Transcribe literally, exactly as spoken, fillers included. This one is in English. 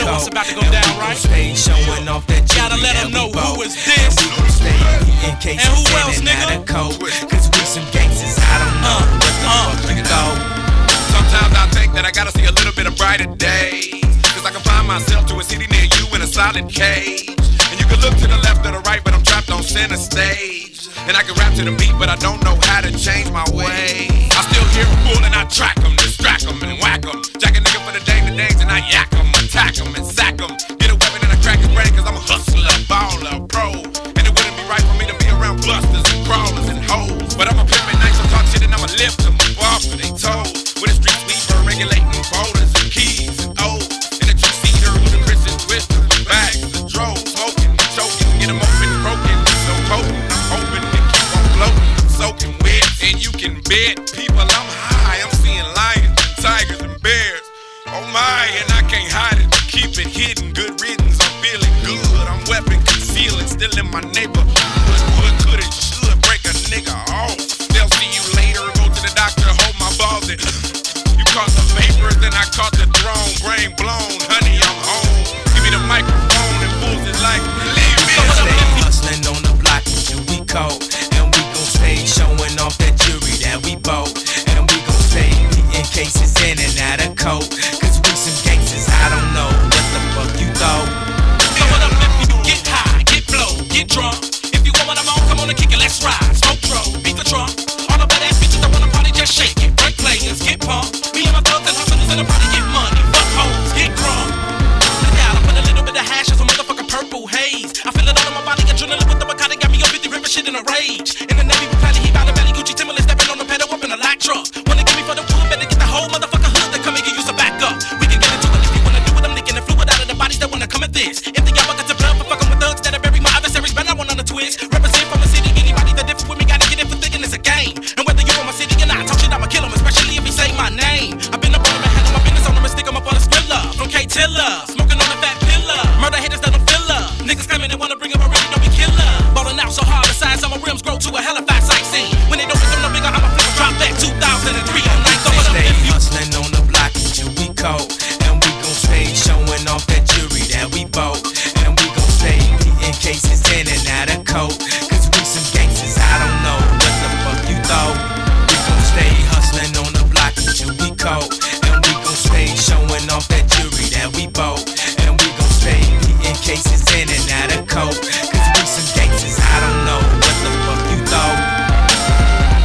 know go. what's about to go and down, we right? Stay showing off that jewelry. Gotta let that them know we bought. who is this. And we gon' stay in case And who it's else, in and nigga? out of code. Cause we some gangsters, I don't know Uh, what the uh, fuck you go. Sometimes I think that I gotta see a little bit of brighter days, cause I can find myself to a city near you in a solid cage. And you can look to the left or the right, but I'm trapped on center stage. And I can rap to the beat, but I don't know how to change my way. I still hear them bull and I track them, distract them and whack them. Jack a nigga for the day to days and I yak them, attack them and sack them. Get a weapon and I crack his brain cause I'm a hustler, baller, pro. And it wouldn't be right for me to be around busters and crawlers and hoes. But I'm a pimp at night, so talk shit and I'ma lift them off of they toes. With a street sweeper regulating boulders and keys and O's. And a two-seater with a Christian twister with bags and droves. Smoking, choking, get them open, broken, so potent. I'm hoping to keep on floating, soaking wet. And you can bet, people, I'm high. I'm seeing lions, tigers, and bears. Oh my, and I can't hide it. Keep it hidden, good riddance. I'm feeling good. I'm weapon concealing, still in my neighborhood. Would, could, and should break a nigga off. They'll see you later. Go to the doctor, hold my balls. And you caught the vapors, then I caught the throne. Brain blown, honey, I'm home. Give me the microphone and fools is like, leave me Stay alone. hustling on the block and we cold. And we gon' stay showing off that jewelry that we bought. And we gon' stay beating cases in and out of coke. Cause we some gangsters, I don't know what the fuck you thought. So what up if you get high, get blow, get drunk? If you want what I'm on, come on and kick it, let's ride. Smoke dro, beat the trunk. All the badass bitches that wanna party, just shake it. Break players, get pumped. Me and my thugs and hustlers in the party, get money. Fuck hoes, get crunk. Look out, I put a little bit of hash on some motherfucking purple haze. I feel it all in my body, adrenaline with the Bacardi, got me up fifty ripping shit in a rage. In the Navy, we probably heat out the belly, Gucci Timberland, stepping on the pedal up in a light truck. Wanna give me for the wood, better get the whole motherfucking hood that come and give you some backup. We can get into it if you wanna do it, I'm licking the fluid out of the bodies that wanna come at this. If the y'all got to blood for fucking with thugs that are bury my adversaries, but I want on the twist. Represent from the city, anybody that differ with me gotta get it for thinking it's a game. And whether you from my city or not, talk shit, I'ma kill him, especially if he say my name. I've been up on him and handle my business on him and stick him up on a skrilla. From K-Tiller, smoking on a fat pillar. Murder haters that don't fill up. Niggas claiming they wanna bring him a really don't be killer. Ballin' out so hard, the size of my rims grow to a hella fat sight scene. When they don't make them no bigger, I'ma flip a drop back two thousand three on night. So what up Stay if you hustling on the block and we cold. And we gon' stay showing off that